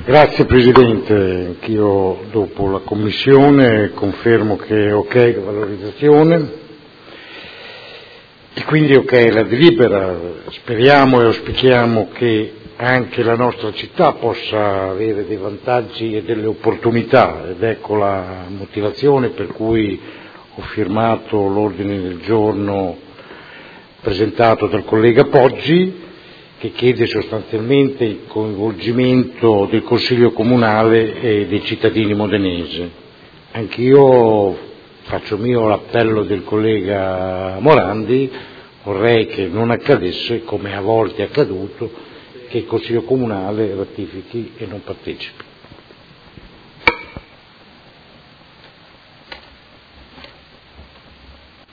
Grazie Presidente, anch'io dopo la Commissione confermo che è ok la valorizzazione e quindi ok la delibera. Speriamo e auspichiamo che anche la nostra città possa avere dei vantaggi e delle opportunità, ed ecco la motivazione per cui ho firmato l'ordine del giorno presentato dal collega Poggi, che chiede sostanzialmente il coinvolgimento del Consiglio Comunale e dei cittadini modenesi. Anch'io faccio mio l'appello del collega Morandi, vorrei che non accadesse, come a volte è accaduto, che il Consiglio Comunale ratifichi e non partecipi.